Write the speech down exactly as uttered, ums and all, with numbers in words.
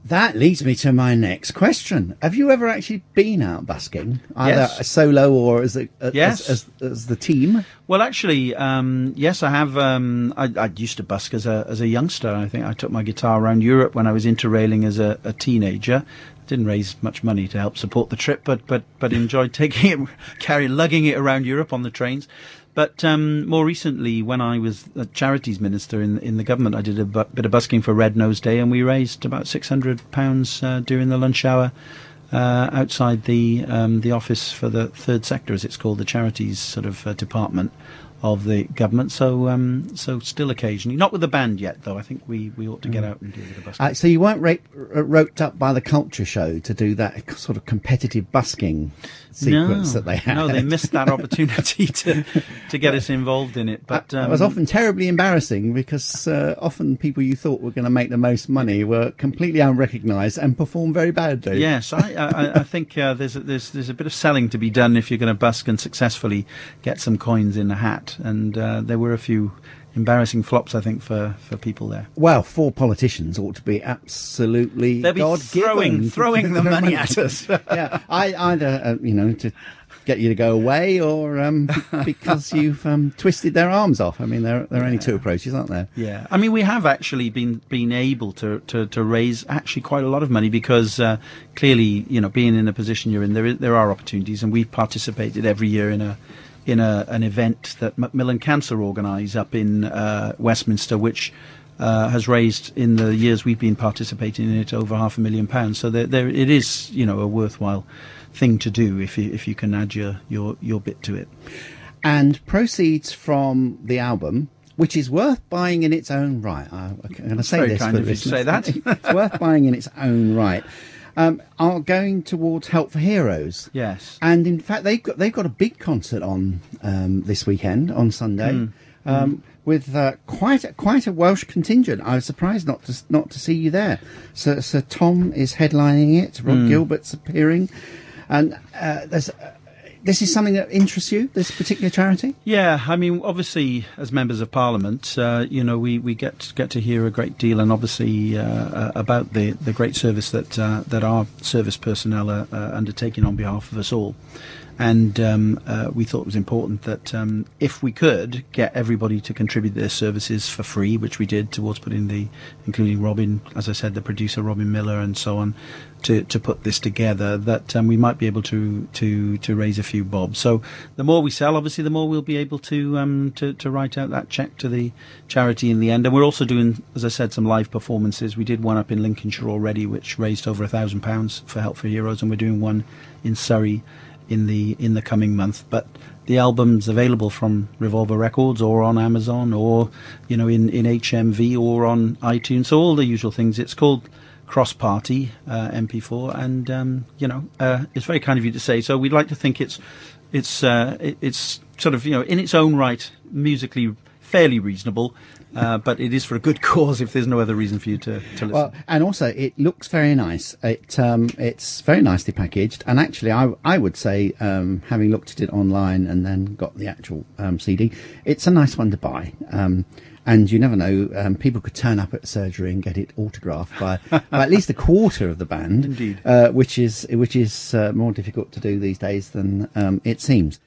That leads me to my next question. Have you ever actually been out busking, either Yes. a solo or as, a, as, Yes. as, as, as the team? Well, actually, um, yes, I have. Um, I, I used to busk as a as a youngster. I think I took my guitar around Europe when I was interrailing as a, a teenager. Didn't raise much money to help support the trip, but but but enjoyed taking it, carrying, lugging it around Europe on the trains. But um, more recently, when I was a charities minister in in the government, I did a bu- bit of busking for Red Nose Day, and we raised about six hundred pounds uh, during the lunch hour uh, outside the um, the office for the third sector, as it's called, the charities sort of uh, department of the government. So um, so still occasionally, not with the band yet, though. I think we, we ought to get out and do a bit of busking. Uh, so you weren't ra- r- roped up by the culture show to do that sort of competitive busking sequence no, that they had? No, they missed that opportunity to to get us involved in it. But It um, was often terribly embarrassing because uh, often people you thought were going to make the most money were completely unrecognised and performed very badly. Yes, I, I, I think uh, there's, a, there's there's a bit of selling to be done if you're going to busk and successfully get some coins in the hat. And uh, there were a few embarrassing flops, I think, for, for people there. Well, four politicians ought to be absolutely They'll be God-given. throwing throwing the money at us. Yeah, I either uh, you know to get you to go away or um, because you've um, twisted their arms off. I mean, there there are only two approaches, aren't there? Yeah, I mean, we have actually been been able to, to, to raise actually quite a lot of money because uh, clearly, you know, being in a position you're in, there is, there are opportunities, and we've participated every year in a in a an event that Macmillan Cancer organise up in uh, Westminster, which uh, has raised in the years we've been participating in it over half a million pounds. So there, there it is, you know, a worthwhile thing to do if you if you can add your your, your bit to it. And proceeds from the album, which is worth buying in its own right. I, I'm going to say very this kind for of you to say that. It's worth buying in its own right. Um, are going towards Help for Heroes. Yes. And in fact, they've got they've got a big concert on um, this weekend on Sunday. Mm. Um, mm. With uh, quite a, quite a Welsh contingent. I was surprised not to not to see you there. So, so Tom is headlining it. Rod Mm. Gilbert's appearing, and uh, there's. Uh, This is something that interests you, this particular charity? Yeah, I mean, obviously, as members of Parliament, uh, you know, we, we get get to hear a great deal, and obviously uh, uh, about the, the great service that uh, that our service personnel are uh, undertaking on behalf of us all. And um, uh, we thought it was important that um, if we could get everybody to contribute their services for free, which we did towards putting the, including Robin, as I said, the producer Robin Miller and so on, to, to put this together, that um, we might be able to, to, to raise a few bob. So the more we sell, obviously, the more we'll be able to, um, to to write out that cheque to the charity in the end. And we're also doing, as I said, some live performances. We did one up in Lincolnshire already, which raised over a thousand pounds for Help for Heroes, and we're doing one in Surrey in the in the coming month. But the album's available from Revolver Records or on Amazon or, you know, in, in H M V or on iTunes. So all the usual things. It's called Cross Party uh, M P four, and um, you know, uh, it's very kind of you to say. So we'd like to think it's it's uh, it, it's sort of, you know, in its own right, musically fairly reasonable. Uh, but it is for a good cause if there's no other reason for you to, to listen. Well, and also it looks very nice. It um, it's very nicely packaged, and actually, I I would say, um, having looked at it online and then got the actual um, C D, it's a nice one to buy. Um, and you never know, um, people could turn up at surgery and get it autographed by, by at least a quarter of the band. Indeed. Uh, which is which is uh, more difficult to do these days than um, it seems.